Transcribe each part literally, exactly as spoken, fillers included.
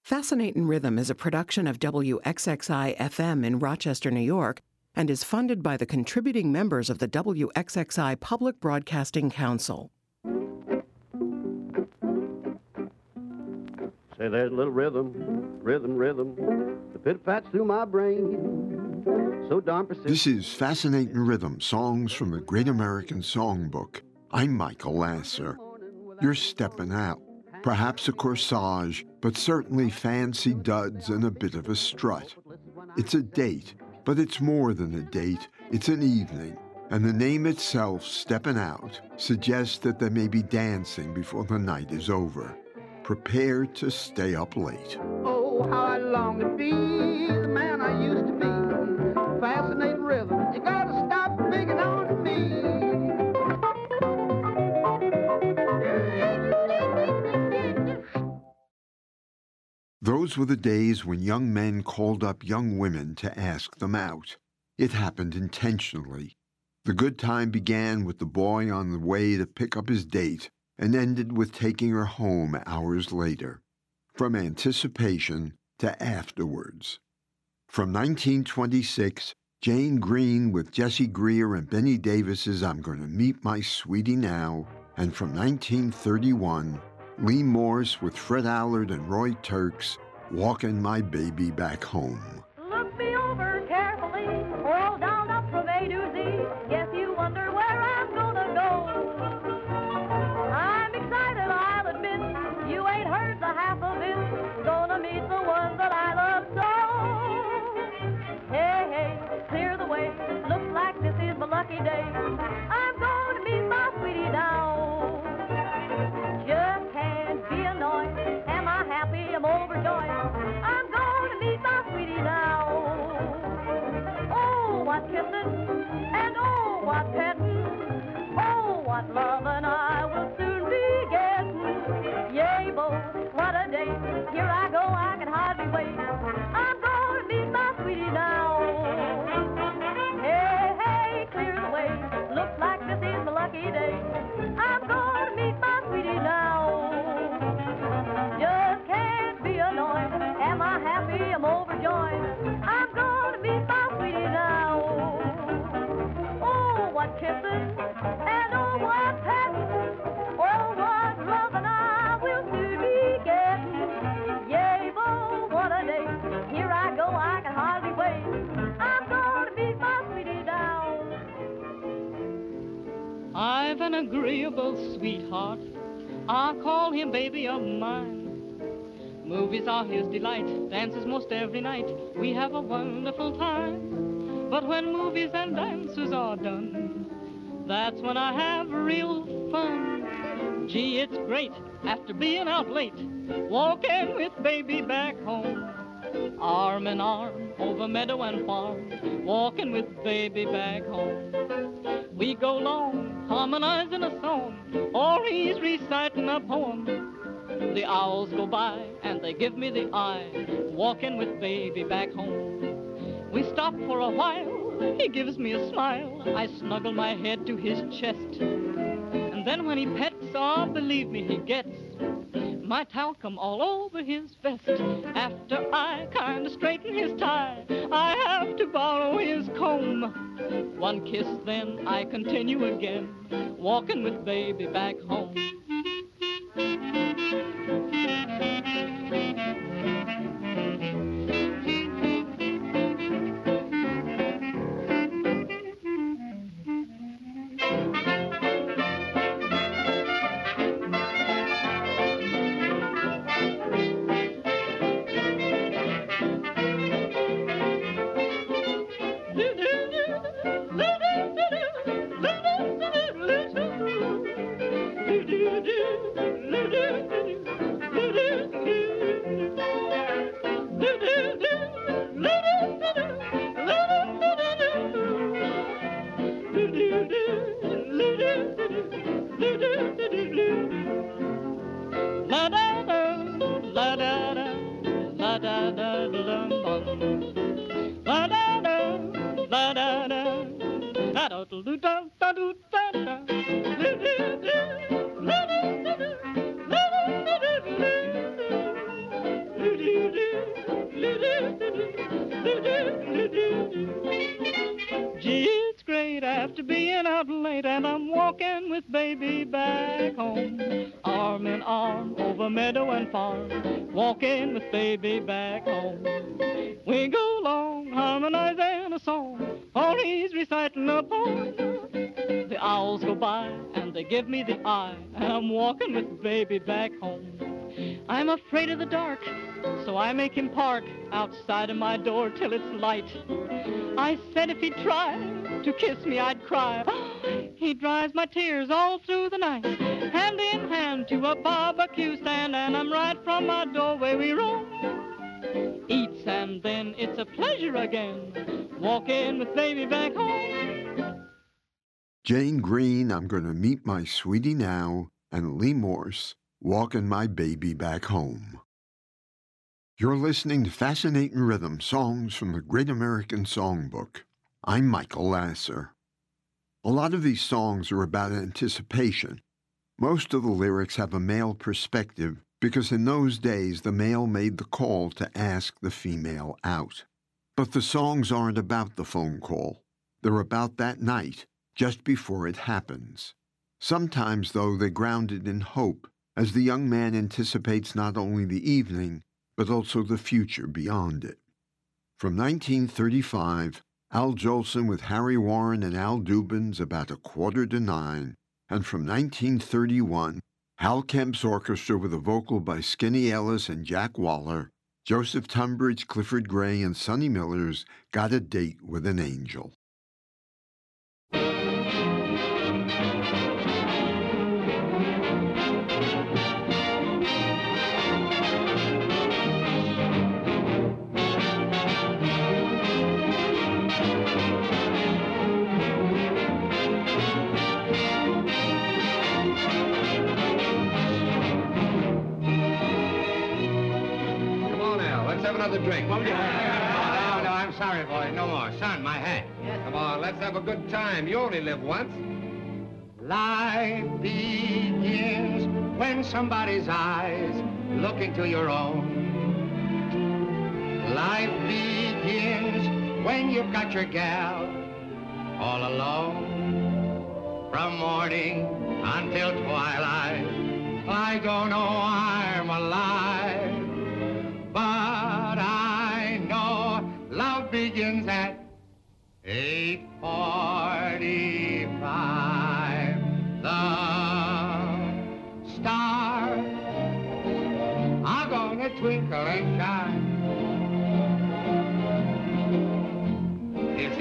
Fascinatin' Rhythm is a production of W X X I F M in Rochester, New York, and is funded by the contributing members of the W X X I Public Broadcasting Council. Say, there's a little rhythm, rhythm, rhythm, the pit-pats through my brain, so darn persistent. This is Fascinatin' Rhythm, songs from the Great American Songbook. I'm Michael Lasser. You're stepping out. Perhaps a corsage, but certainly fancy duds and a bit of a strut. It's a date, but it's more than a date. It's an evening, and the name itself, Steppin' Out, suggests that there may be dancing before the night is over. Prepare to stay up late. Oh, how I long to be the man I used to be. Fascinating rhythm, you gotta stop picking on me. Those were the days when young men called up young women to ask them out. It happened intentionally. The good time began with the boy on the way to pick up his date and ended with taking her home hours later. From anticipation to afterwards. From nineteen twenty-six, Jane Green with Jesse Greer and Benny Davis's I'm Gonna Meet My Sweetie Now, and from nineteen thirty-one, Lee Morse with Fred Allard and Roy Turks, Walking My Baby Back Home. Look me over carefully, we're all down up from A to Z. Guess you wonder where I'm gonna go. I'm excited, I'll admit, you ain't heard the half of it. Gonna meet the one that I love so. Hey, hey, clear the way, looks like this is my lucky day. I'm gonna meet my sweetie now. Just can't be annoyed, am I happy, I'm overjoyed. I'm gonna meet my sweetie now. Oh, what kissing, and oh, what petting, oh, what loving I will soon be getting. Yay, bo, what a day, here I go, I can hardly wait. I'm gonna meet my sweetie now. Hey, hey, clear the way, looks like this is my lucky day. I'm gonna meet my sweetie now. Just can't be annoyed, am I happy, I'm overjoyed. I'm gonna meet my sweetie now. Oh, what kisses, and oh, what petting, oh, what loving I will soon be getting. Yay, bo, what a day, here I go, I can hardly wait. I'm gonna meet my sweetie now. I've an agreeable sweetheart, I call him baby of mine. Movies are his delight, dances most every night, we have a wonderful time. But when movies and dances are done, that's when I have real fun. Gee, it's great, after being out late, walking with baby back home. Arm in arm, over meadow and farm, walking with baby back home. We go long, harmonizing a song, or he's reciting a poem. The hours go by, and they give me the eye, walking with baby back home. We stop for a while, he gives me a smile, I snuggle my head to his chest. And then when he pets, oh, believe me, he gets my talcum all over his vest. After I kind of straighten his tie, I have to borrow his comb. One kiss, then I continue again, walking with baby back home. Gee, it's great after being out late, and I'm walking with baby back home. Arm in arm over meadow and farm, walking with baby back home. We go along harmonizing a song, while he's reciting a poem. The owls go by and they give me the eye, and I'm walking with baby back home. I'm afraid of the dark, so I make him park outside of my door till it's light. I said if he'd try to kiss me, I'd cry. He dries my tears all through the night, hand in hand to a barbecue stand, and I'm right from my doorway we roam. Eats and then it's a pleasure again, walking with baby back home. Jane Green, I'm Gonna Meet My Sweetie Now, and Lee Morse, Walking My Baby Back Home. You're listening to Fascinating Rhythm, songs from the Great American Songbook. I'm Michael Lasser. A lot of these songs are about anticipation. Most of the lyrics have a male perspective because in those days the male made the call to ask the female out. But the songs aren't about the phone call. They're about that night, just before it happens. Sometimes, though, they're grounded in hope, as the young man anticipates not only the evening, but also the future beyond it. From nineteen thirty-five, Al Jolson with Harry Warren and Al Dubin's About a Quarter to Nine, and from nineteen thirty-one, Hal Kemp's orchestra with a vocal by Skinny Ellis and Jack Waller, Joseph Tunbridge, Clifford Gray, and Sonny Miller's Got a Date with an Angel. Another drink. Won't you? No, no, I'm sorry, boy. No more. Son, my hat. Yes. Come on, let's have a good time. You only live once. Life begins when somebody's eyes look into your own. Life begins when you've got your gal all alone. From morning until twilight, I don't know I'm alive. But I know love begins at eight forty-five. The stars are gonna twinkle and shine this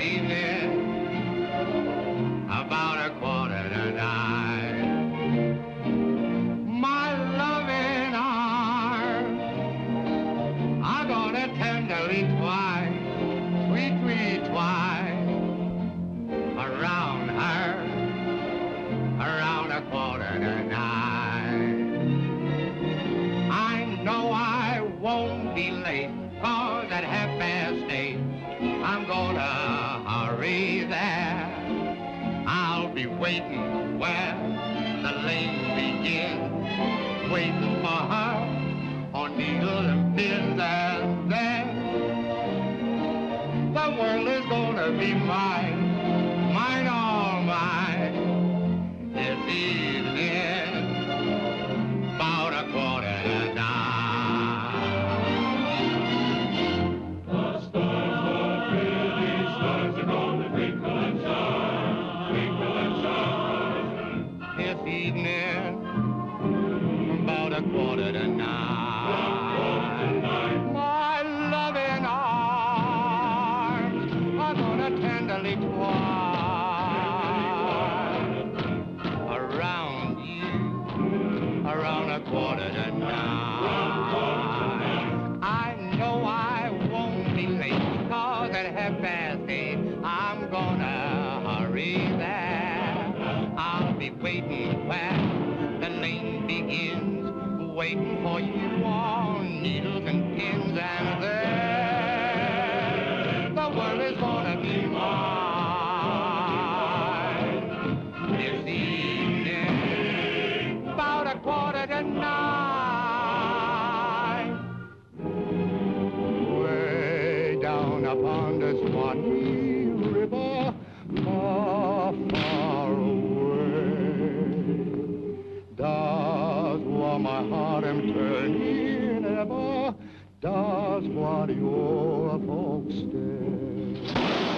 evening about a quarter to nine. My loving arms are gonna tenderly twine, sweet, sweet twine, around her, around a quarter to nine. I know I won't be late, cause at half past eight, I'm gonna hurry there. I'll be waiting where the lane begins, waiting for her on needles and pins, and then the world is gonna be mine, mine, all mine, this evening, about a quarter to nine. The stars, the pretty stars are gonna twinkle and shine, twinkle and shine, this evening, about a quarter to nine. Tenderly twine around you, around a quarter to nine. I know I won't be late, cause at half past eight, I'm gonna hurry there. I'll be waiting where the lane begins, waiting for you on needles and pins, and then the world is gonna be mine this evening, about a quarter to nine. Well, upon the Swanee River, far, far away. Does what my heart am turning ever, does what your folks say.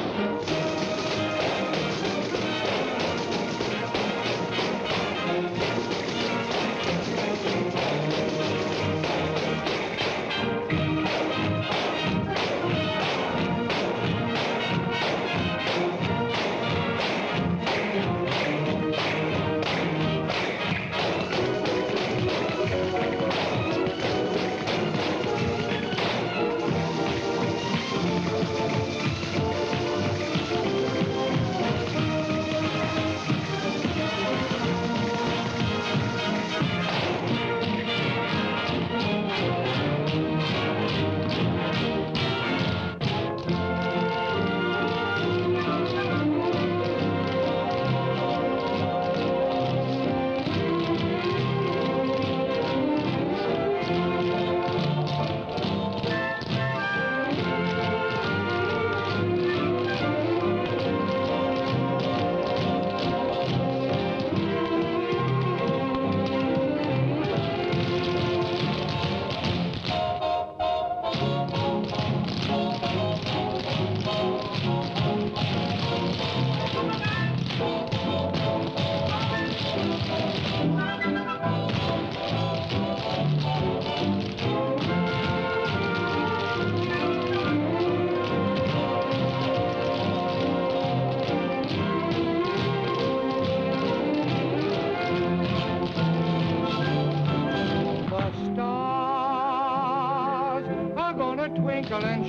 Twinkle and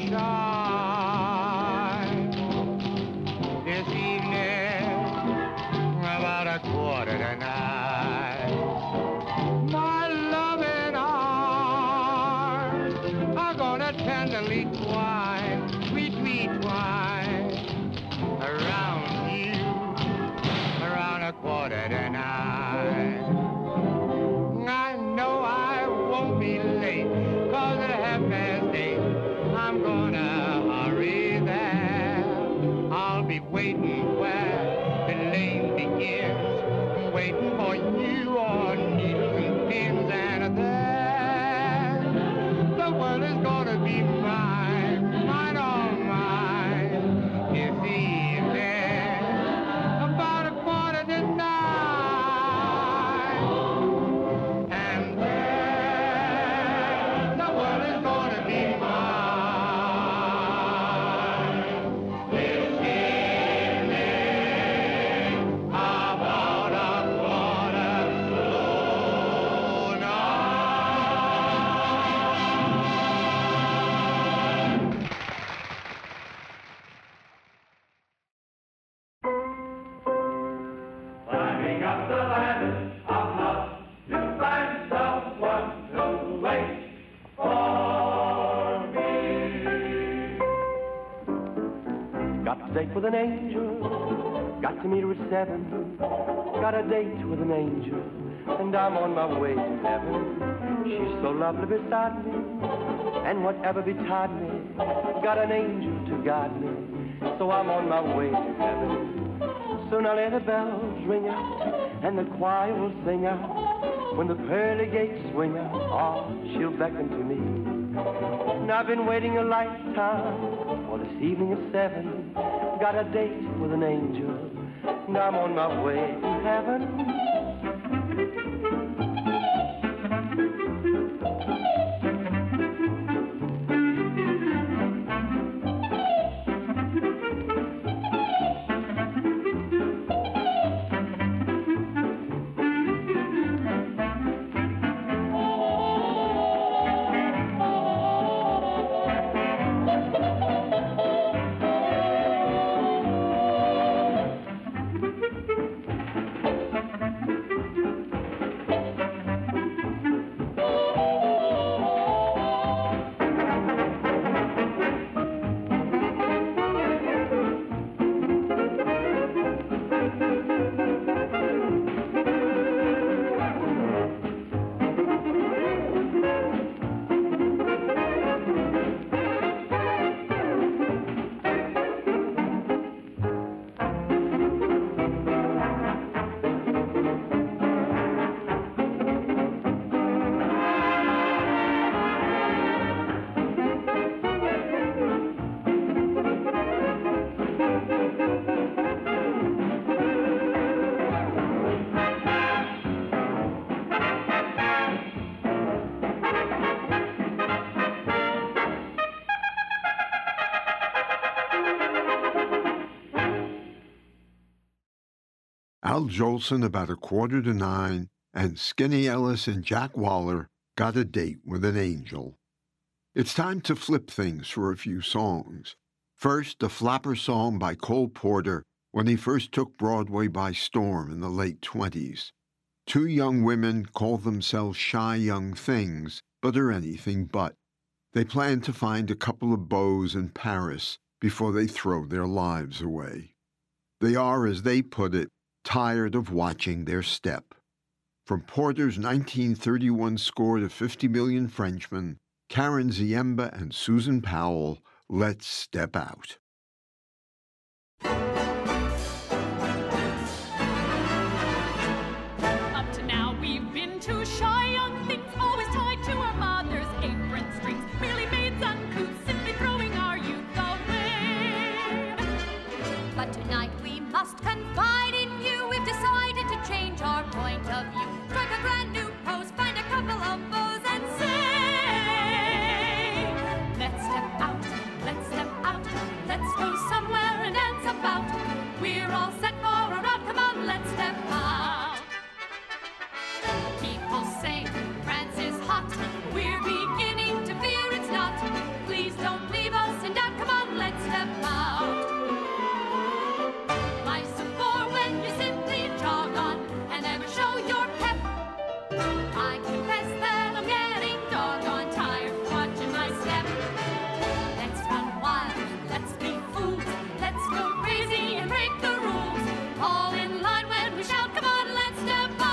shine this evening about a quarter to nine. My loving arms are gonna tenderly twine, sweet, sweet twine around you around a quarter to nine. I know I won't be late, 'cause at half past eight I'm gonna hurry there. I'll be waiting where the lane begins, waiting for you on needles and pins, and then the world is gonna be mine, mine, all mine, this evening, about a quarter to nine, and then the world is gonna be mine. Date with an angel, got to meet her at seven. Got a date with an angel, and I'm on my way to heaven. She's so lovely beside me, and whatever betide me, got an angel to guide me, so I'm on my way to heaven. Soon I'll hear the bells ring out, and the choir will sing out. When the pearly gates swing out, oh, she'll beckon to me. And I've been waiting a lifetime for this evening at seven. Got a date with an angel, and I'm on my way to heaven. Al Jolson about a quarter to nine, and Skinny Ellis and Jack Waller got a date with an angel. It's time to flip things for a few songs. First, a flapper song by Cole Porter when he first took Broadway by storm in the late twenties. Two young women call themselves shy young things, but are anything but. They plan to find a couple of beaux in Paris before they throw their lives away. They are, as they put it, tired of watching their step. From Porter's nineteen thirty-one score to fifty million Frenchmen, Karen Ziemba and Susan Powell, Let's Step Out. Up to now we've been two shy young things, always tied to our mother's apron strings, merely maids uncouth, simply throwing our youth away. But tonight we must confide in you, we've decided to change our point of view, strike a brand new pose, find a couple of beaux and say, let's step out, let's step out, let's go somewhere and dance about. We're all set for a rout, come on, let's step out. People say France is hot, we're beginning to fear it's not. Please don't leave us in doubt, come on, let's step out. Life's a bore when you simply jog on and never show your pep. I confess that I'm getting doggone tired of watching my step. Let's run wild, let's be fools, let's go crazy and break the rules. All in line when we shout, come on, let's step out.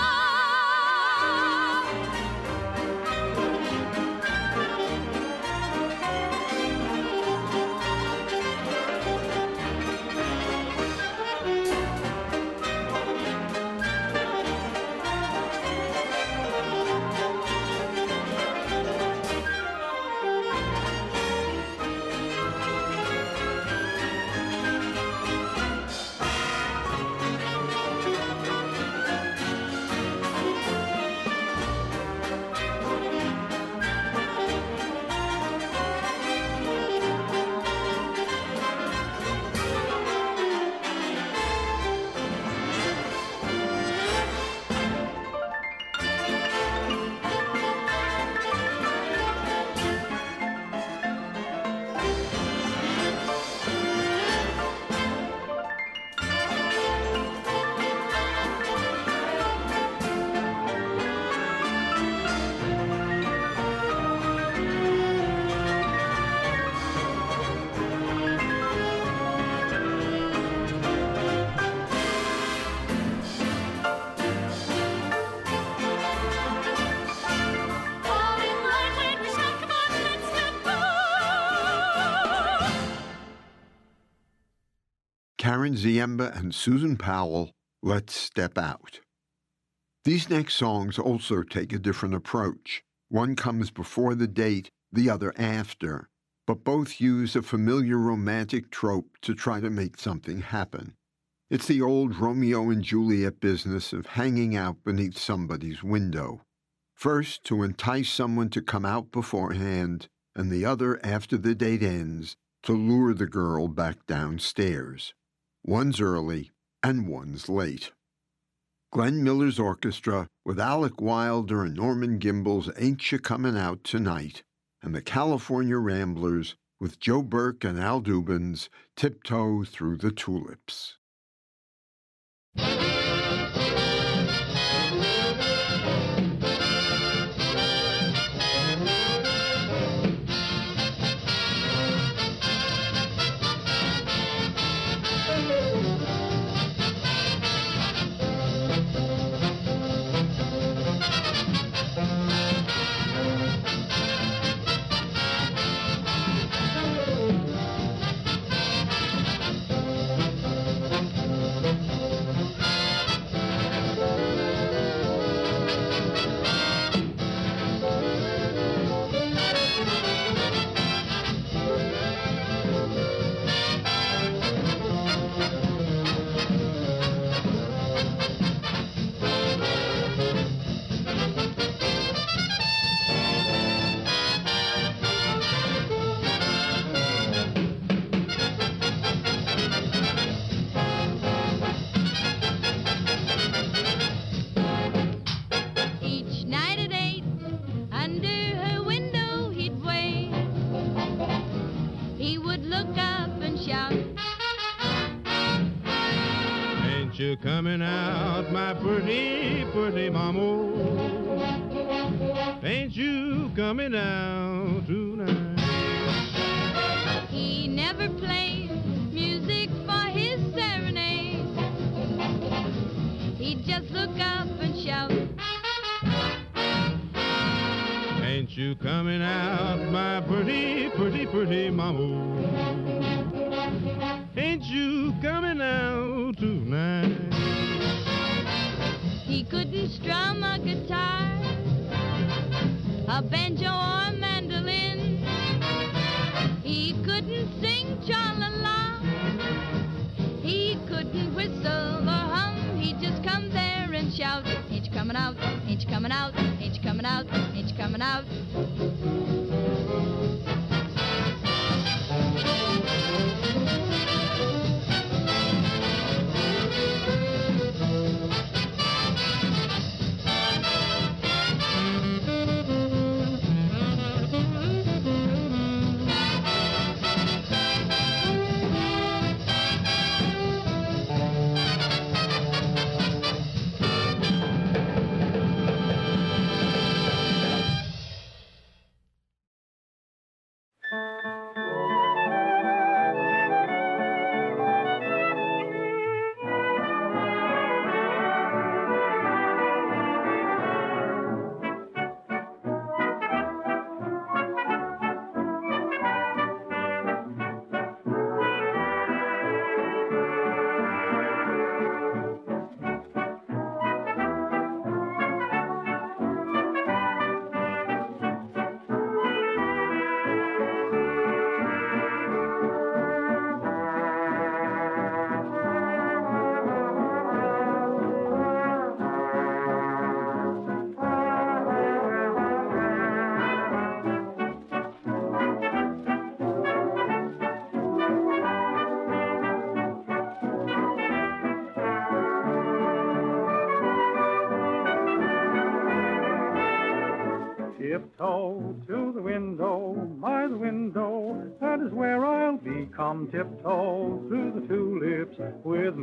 All in line when we shout, come on, let's step out. Karen Ziemba and Susan Powell, Let's Step Out. These next songs also take a different approach. One comes before the date, the other after, but both use a familiar romantic trope to try to make something happen. It's the old Romeo and Juliet business of hanging out beneath somebody's window. First, to entice someone to come out beforehand, and the other, after the date ends, to lure the girl back downstairs. One's early, and one's late. Glenn Miller's orchestra, with Alec Wilder and Norman Gimbel's Ain't Ya Comin' Out Tonight, and the California Ramblers, with Joe Burke and Al Dubin's Tiptoe Through the Tulips. he would look up and shout, ain't you coming out, my pretty, pretty mama? Ain't you coming out tonight? He never played music for his serenade. He'd just look up and shout, ain't you coming out, my pretty, pretty, pretty mama? Ain't you coming out tonight? He couldn't strum a guitar, a banjo or a mandolin. He couldn't sing cha-la-la. He couldn't whistle or hum. He'd just come there and shout, ain't you coming out, ain't you coming out, ain't you coming out, ain't you coming out. Tiptoe to the window, by the window, that is where I'll be. Come tiptoe through the tulips with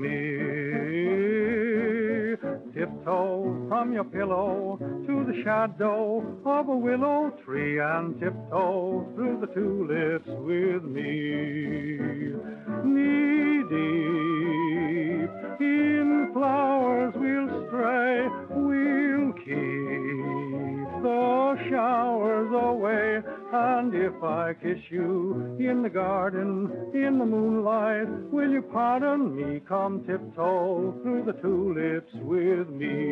me. Tiptoe from your pillow to the shadow of a willow tree, and tiptoe through the tulips with me. Knee deep in flowers we'll stray, we'll keep the showers away. And if I kiss you in the garden, in the moonlight, will you pardon me? Come tiptoe through the tulips with me.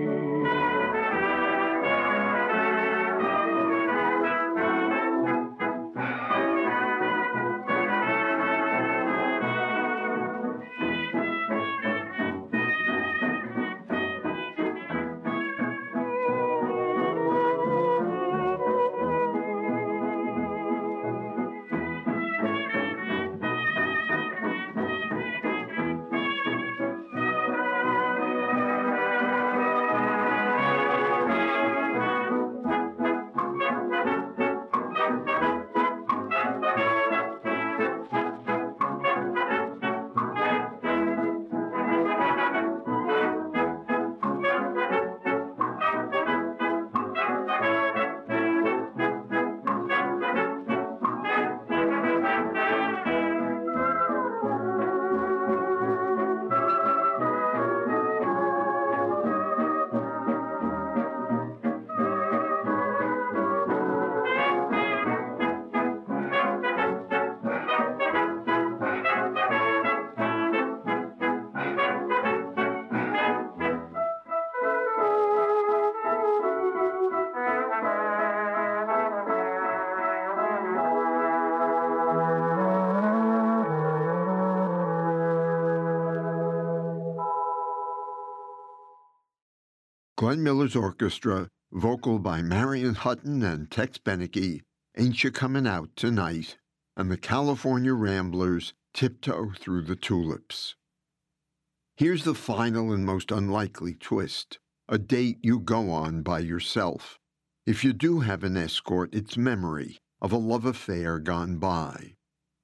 Glenn Miller's orchestra, vocal by Marion Hutton and Tex Beneke, Ain't You Comin' Out Tonight, and the California Ramblers, Tiptoe Through the Tulips. Here's the final and most unlikely twist, a date you go on by yourself. If you do have an escort, it's memory of a love affair gone by.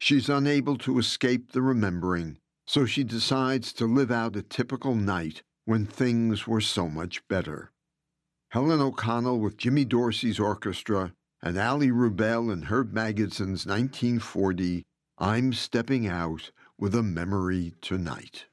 She's unable to escape the remembering, so she decides to live out a typical night when things were so much better. Helen O'Connell with Jimmy Dorsey's orchestra and Ali Rubel and Herb Magidson nineteen forty, I'm Stepping Out with a Memory Tonight.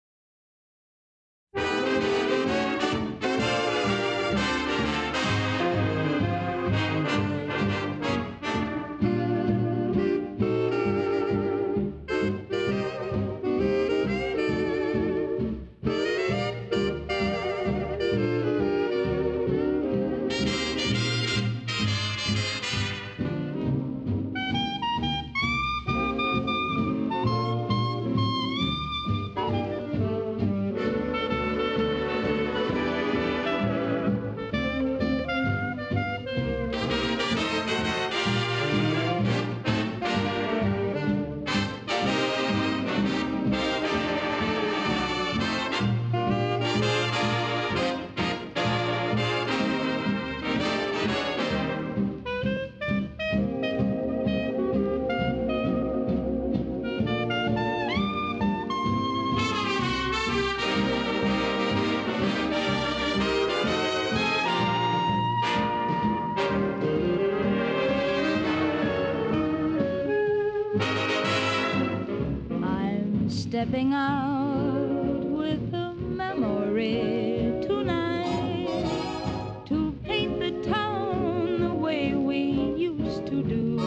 Stepping out with a memory tonight to paint the town the way we used to do.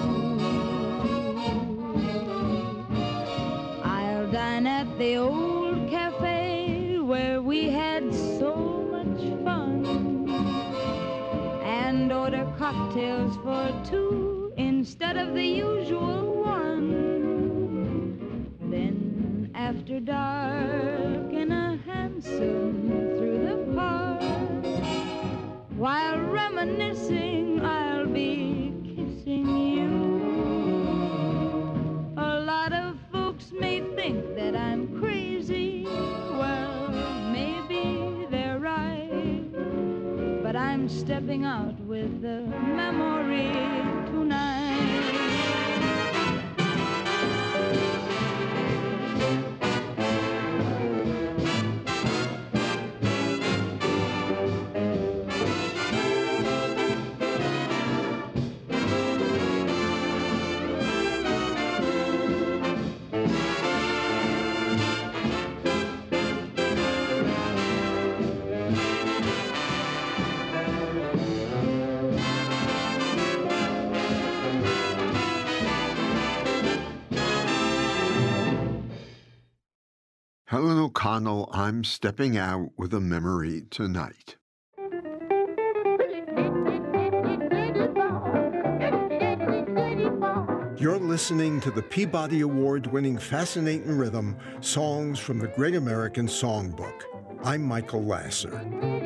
I'll dine at the old cafe where we had so much fun and order cocktails for two instead of the usual one. Then after dark in a hansom through the park, while reminiscing I'll be kissing you. A lot of folks may think that I'm crazy. Well, maybe they're right, but I'm stepping out with the memory tonight. Helen O'Connell, I'm Stepping Out with a Memory Tonight. You're listening to the Peabody Award-winning Fascinating Rhythm, Songs from the Great American Songbook. I'm Michael Lasser.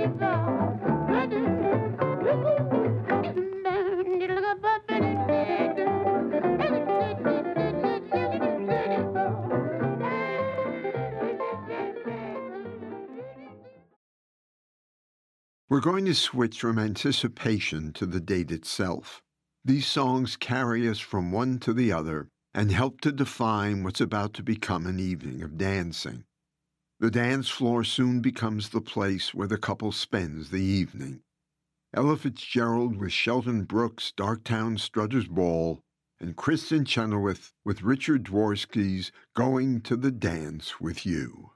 We're going to switch from anticipation to the date itself. These songs carry us from one to the other and help to define what's about to become an evening of dancing. The dance floor soon becomes the place where the couple spends the evening. Ella Fitzgerald with Shelton Brooks' Darktown Strutters Ball, and Kristen Chenoweth with Richard Dworsky's Going to the Dance with You.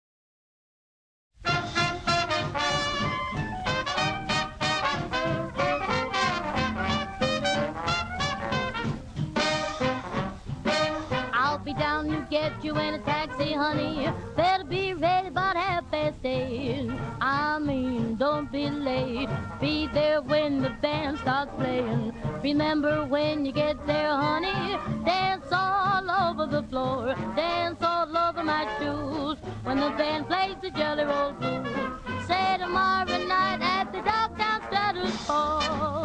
Down to get you in a taxi, honey. Better be ready about half past eight. I mean, don't be late. Be there when the band starts playing. Remember when you get there, honey, dance all over the floor. Dance all over my shoes. When the band plays the Jelly Roll Blues. Say tomorrow night at the Darktown Strutters Ball.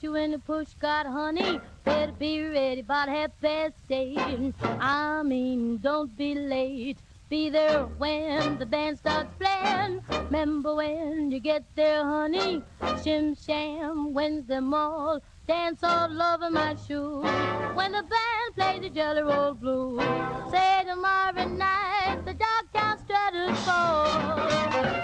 you when the push got honey. Better be ready about half past eight. I mean, don't be late. Be there when the band starts playing. Remember when you get there, honey. Shim sham, Wednesday mall. Dance all over my shoes. When the band plays the Jelly Roll Blues. Say tomorrow night the Dogtown Stratters fall.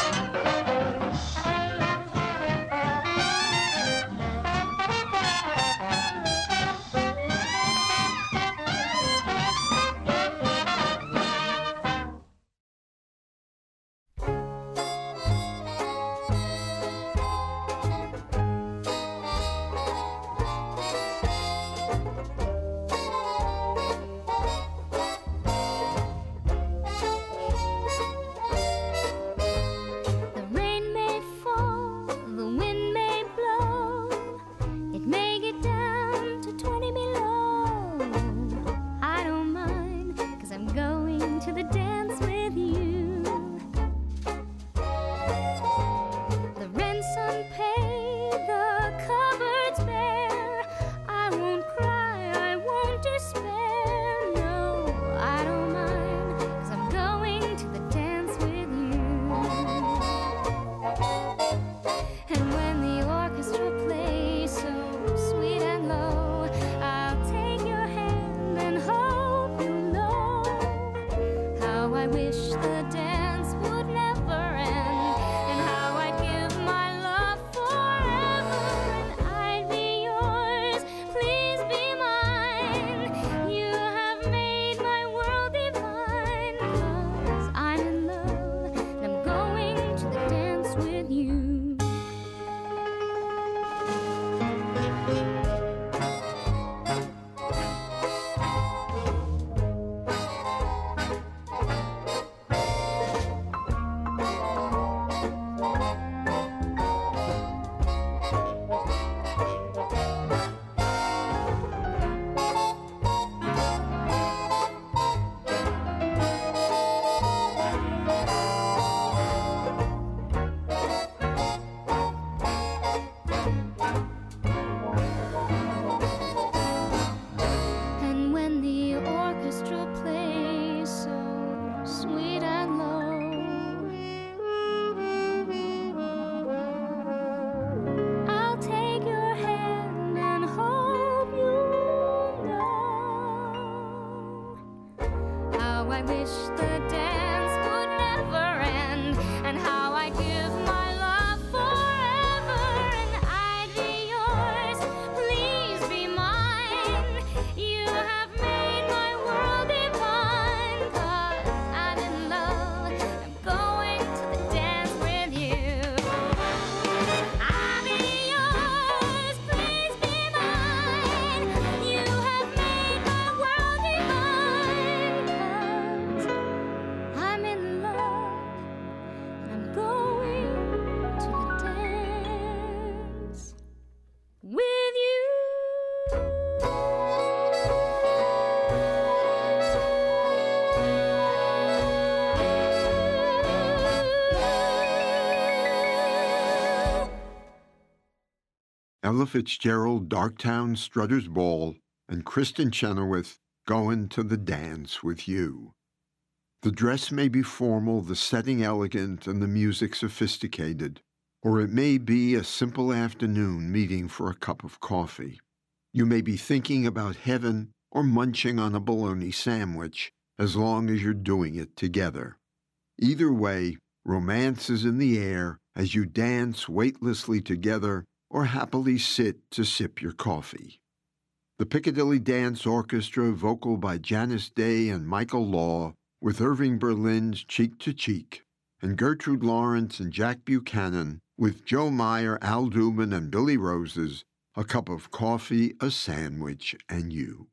Ella Fitzgerald, Darktown Strutter's Ball, and Kristen Chenoweth, Going to the Dance with You. The dress may be formal, the setting elegant, and the music sophisticated, or it may be a simple afternoon meeting for a cup of coffee. You may be thinking about heaven or munching on a bologna sandwich, as long as you're doing it together. Either way, romance is in the air as you dance weightlessly together or happily sit to sip your coffee. The Piccadilly Dance Orchestra, vocal by Janice Day and Michael Law, with Irving Berlin's Cheek to Cheek, and Gertrude Lawrence and Jack Buchanan, with Joe Meyer, Al Dubin, and Billy Rose's A Cup of Coffee, a Sandwich, and You.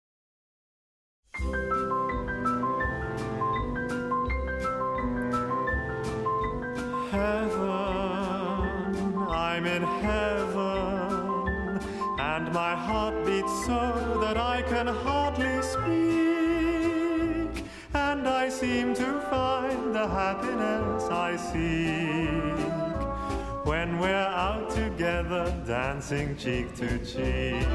Heaven, I'm in heaven, and my heart beats so that I can hardly speak, and I seem to find the happiness I seek when we're out together, dancing cheek to cheek.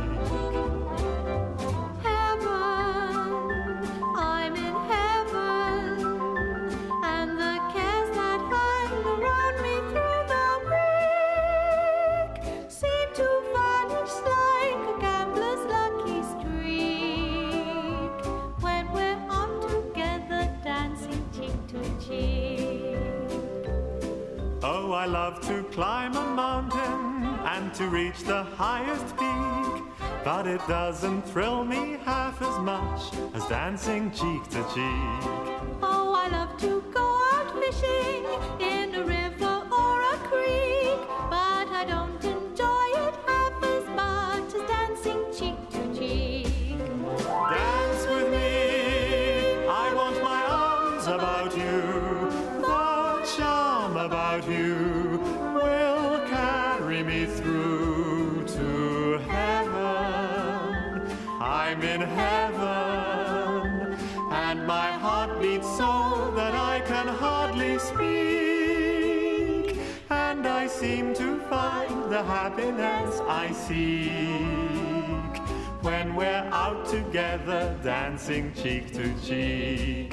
I love to climb a mountain and to reach the highest peak, but it doesn't thrill me half as much as dancing cheek to cheek. Oh, I love to go out fishing in a river or a creek, but I don't enjoy it half as much as dancing cheek to cheek. Dance with me, I want my arms about you, the charm about you will carry me through to heaven. I'm in heaven, and my heart beats so that I can hardly speak, and I seem to find the happiness I seek when we're out together, dancing cheek to cheek.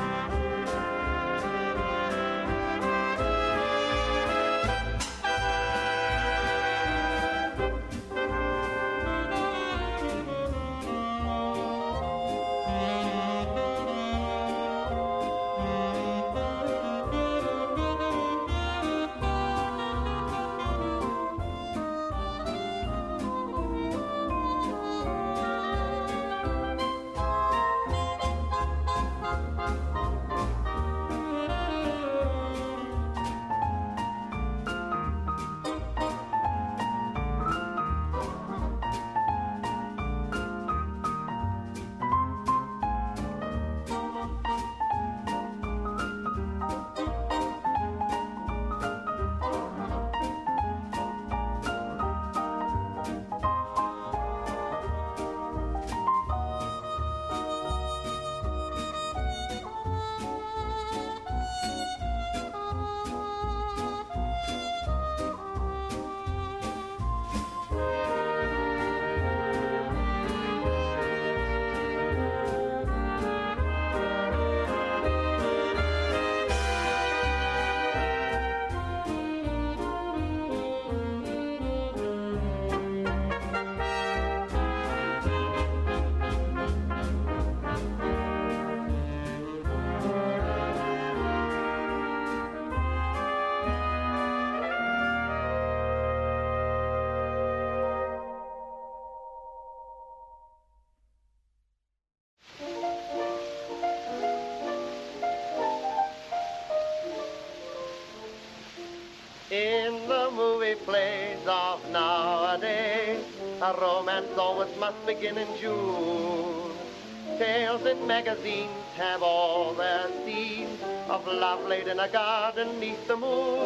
In the movie plays of nowadays, a romance always must begin in June. Tales in magazines have all their scenes of love laid in a garden neath the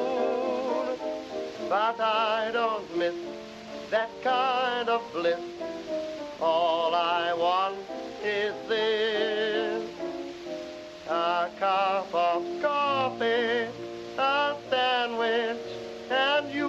moon. But I don't miss that kind of bliss. All I want is this: a cup of coffee, a sandwich, and you,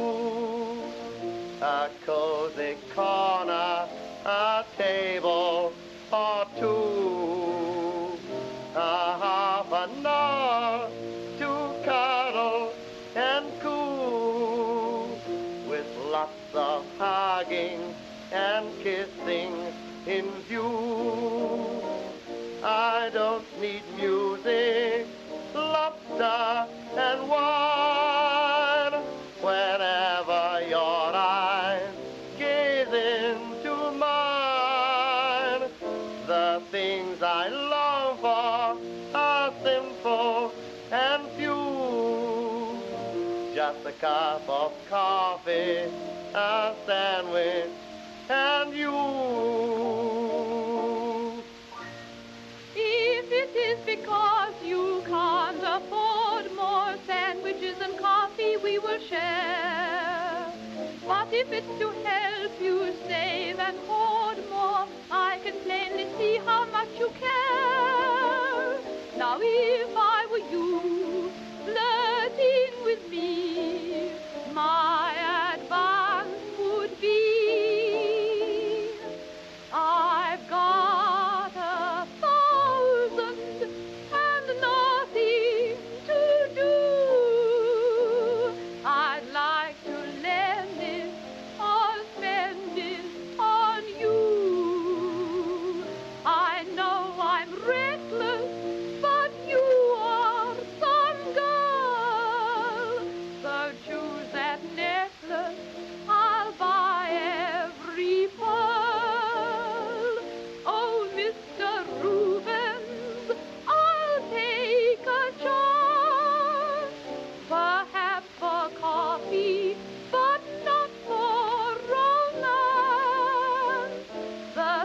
a cozy corner, a table or two, a half an hour to cuddle and coo, with lots of hugging and kissing in view. I don't need music, laughter, and wine. Whenever your eyes gaze into mine, the things I long for are simple and few. Just a cup of coffee, a sandwich, and you. If it is because you can't afford more sandwiches and coffee, we will share. But if it's to help you save and hoard more, I can plainly see how much you care. Now if I were you, flirting with me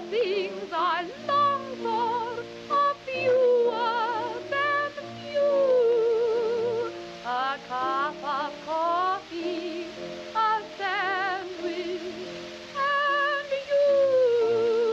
things I long for are fewer than few. A cup of coffee, a sandwich, and you.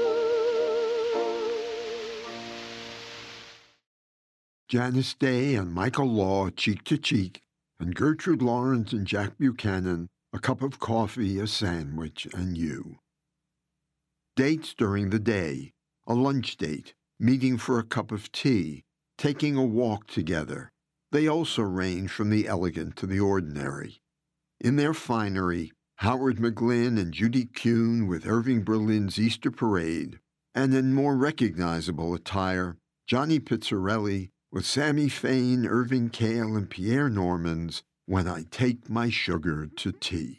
Janice Day and Michael Law, Cheek to Cheek, and Gertrude Lawrence and Jack Buchanan, A Cup of Coffee, a Sandwich, and You. Dates during the day, a lunch date, meeting for a cup of tea, taking a walk together. They also range from the elegant to the ordinary. In their finery, Howard McGlynn and Judy Kuhn with Irving Berlin's Easter Parade, and in more recognizable attire, Johnny Pizzarelli with Sammy Fain, Irving Kale, and Pierre Norman's When I Take My Sugar to Tea.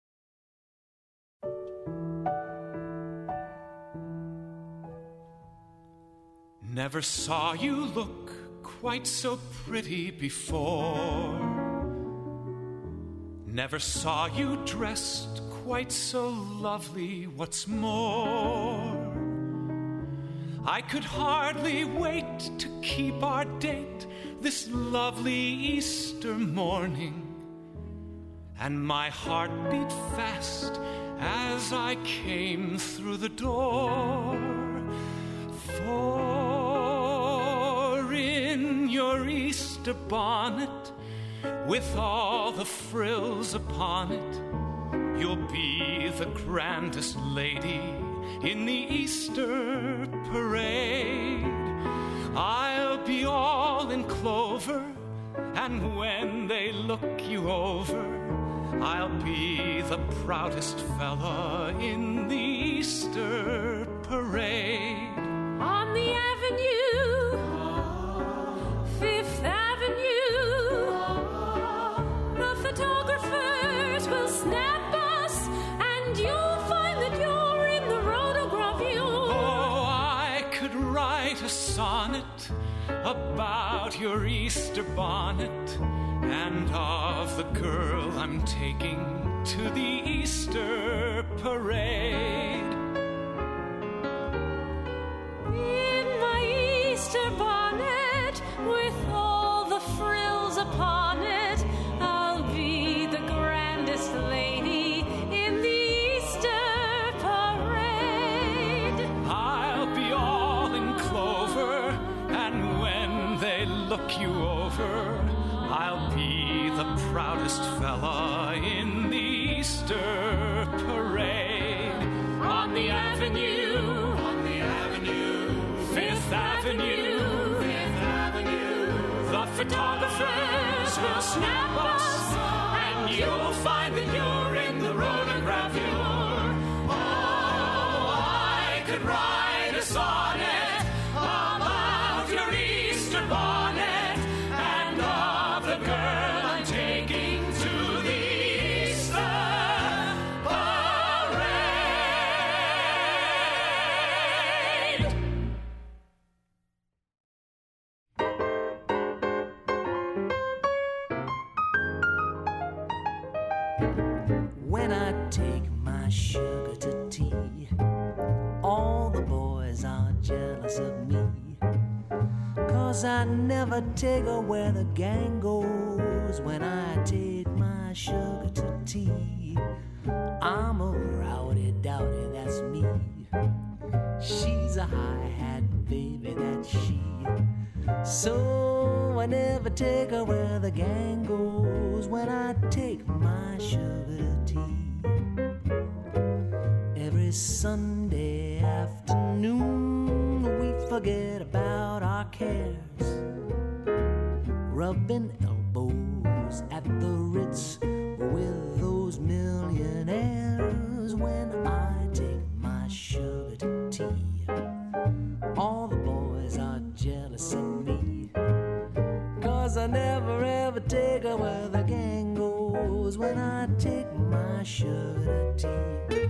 Never saw you look quite so pretty before. Never saw you dressed quite so lovely. What's more, I could hardly wait to keep our date this lovely Easter morning. And my heart beat fast as I came through the door. For in your Easter bonnet, with all the frills upon it, you'll be the grandest lady in the Easter parade. I'll be all in clover, and when they look you over, I'll be the proudest fella in the Easter parade. On the avenue, Fifth Avenue, the photographers will snap us, and you'll find that you're in the rotograph view. Oh, I could write a sonnet about your Easter bonnet, and of the girl I'm taking to the Easter parade. In my Easter bonnet, with all the frills upon it, I'll be the grandest lady in the Easter parade. I'll be all in clover, and when they look you over, I'll be the proudest fella in the Easter parade. On the avenue, on the avenue, Fifth Avenue, Fifth Avenue, the photographers will snap us, and you'll find that you're in the rotograph view. Oh, I could write a sonnet about your Easter bonnet, and of the girl I'm taking to the Easter parade. When I take my sugar to tea, all the boys are jealous of me, 'cause I never take her where the gang goes. When I take my sugar to tea, I'm a rowdy dowdy, that's me. She's a hi-hat baby, that's she. So I never take her where the gang goes. When I take my sugar to tea, every Sunday afternoon we forget about our cares, rubbing elbows at the Ritz with those millionaires. When I take my sugar to tea, all the boys are jealous of me, 'cause I never ever take her where the gang goes. When I take my sugar to tea.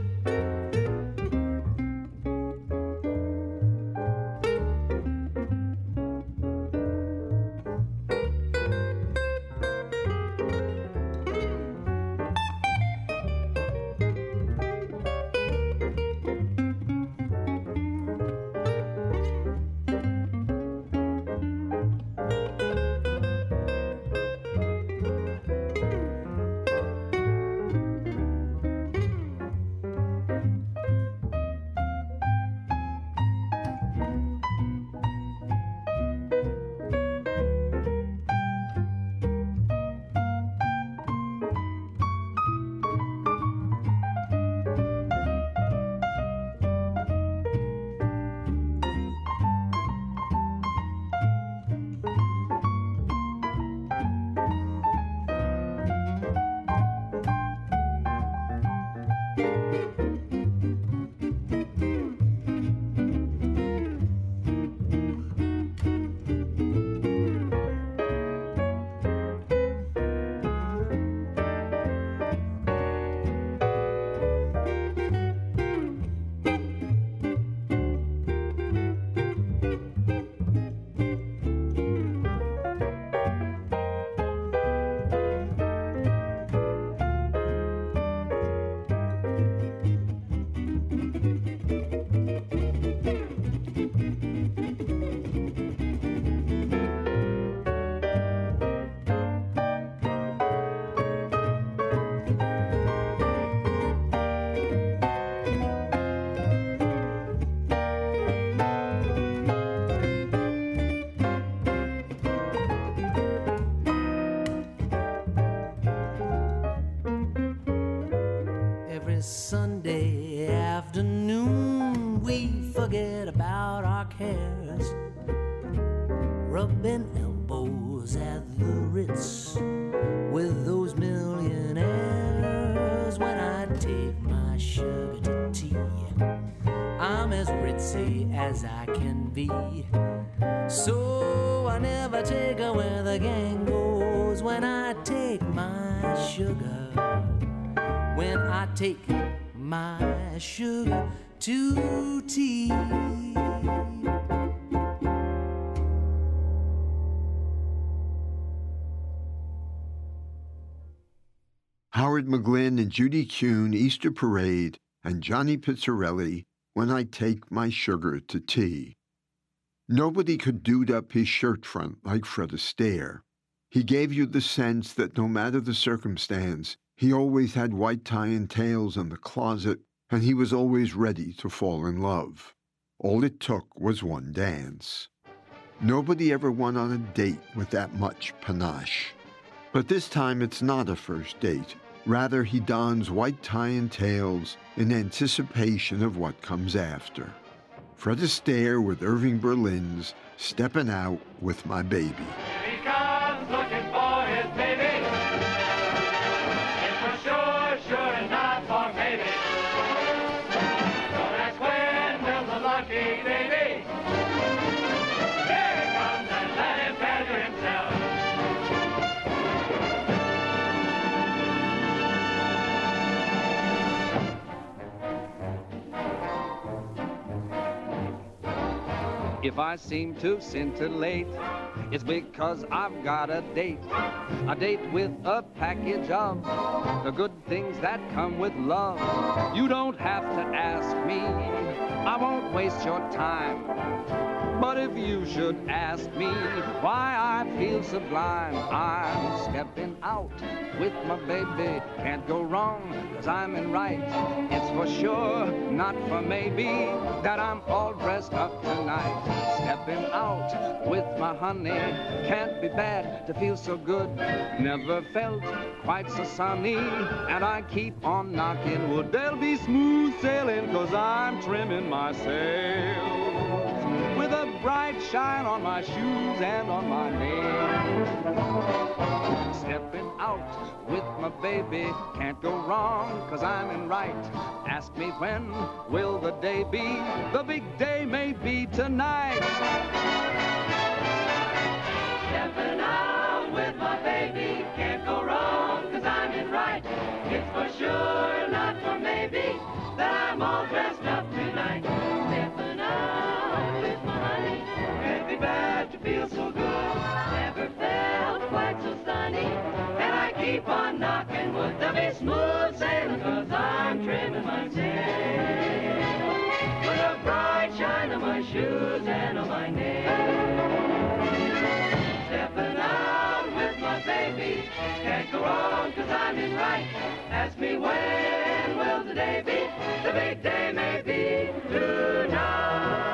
we forget about our cares, rubbing elbows at the Ritz with those millionaires. When I take my sugar to tea, I'm as ritzy as I can be. So I never take her where the gang goes. When I take my sugar, when I take my sugar to tea. Howard McGlynn and Judy Kuhn, Easter Parade, and Johnny Pizzarelli, When I Take My Sugar to Tea. Nobody could dude up his shirt front like Fred Astaire. He gave you the sense that no matter the circumstance, he always had white tie and tails in the closet, and he was always ready to fall in love. All it took was one dance. Nobody ever went on a date with that much panache. But this time it's not a first date. Rather, he dons white tie and tails in anticipation of what comes after. Fred Astaire with Irving Berlin's Steppin' Out with My Baby. Here he comes looking for his baby. It's for sure, sure and not for maybe. Don't ask when will the lucky baby. Here he comes and let him measure himself. If I seem to scintillate, it's because I've got a date. A date with a package of the good things that come with love. You don't have to ask me, I won't waste your time. But if you should ask me why I feel sublime, I'm stepping out with my baby. Can't go wrong, cause I'm in right. It's for sure, not for maybe, that I'm all dressed up tonight. Stepping out with my honey, can't be bad to feel so good. Never felt quite so sunny, and I keep on knocking wood. There'll be smooth sailing, cause I'm trimming my sails with a bright shine on my shoes and on my nails. Stepping out with my baby, can't go wrong, cause I'm in right. Ask me when will the day be, the big day may be tonight. Stepping out with my baby, can't go wrong, cause I'm in right. It's for sure, not for maybe, that I'm all dressed up tonight. Stepping out with my honey, can't be bad to feel so good. Never felt quite so sunny, and I keep on knocking wood. There'll be smooth sailing, cause I'm trimming my sails with a bright shine on my shoes and on my nails. Stepping out with my baby, can't go wrong, cause I'm in right. Ask me when will the day be, the big day may be tonight.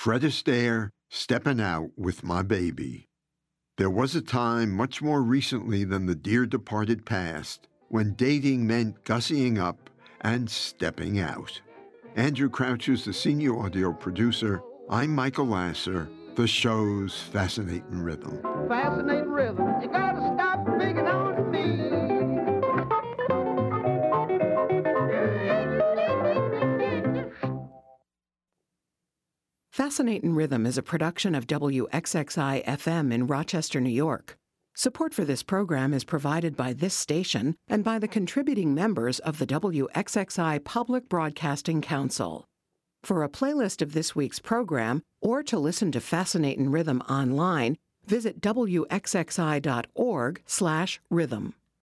Fred Astaire, Steppin' Out with My Baby. There was a time much more recently than the dear departed past when dating meant gussying up and stepping out. Andrew Crouch is the senior audio producer. I'm Michael Lasser, the show's Fascinating Rhythm. Fascinating rhythm, you gotta stop picking on me. Fascinating Rhythm is a production of W X X I F M in Rochester, New York. Support for this program is provided by this station and by the contributing members of the W X X I Public Broadcasting Council. For a playlist of this week's program, or to listen to Fascinating Rhythm online, visit W X X I dot org slash rhythm.